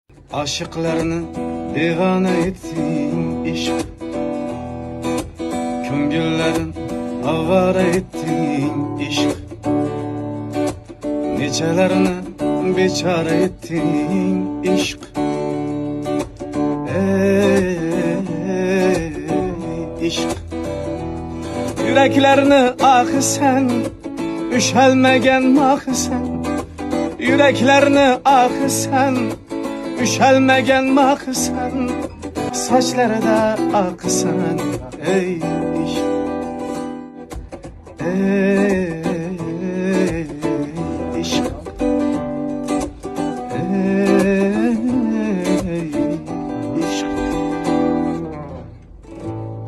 Aşıklarını divane ettin işk, ko'ngillerin avara ettin işk, necelerini bechora ettin işk. İşk yüreklerini ahı sen, üşelmegen mahı sen. Yüreklerini ahı sen, üşelmegen mahı sen. Saçları da akı sen, ey işk, ey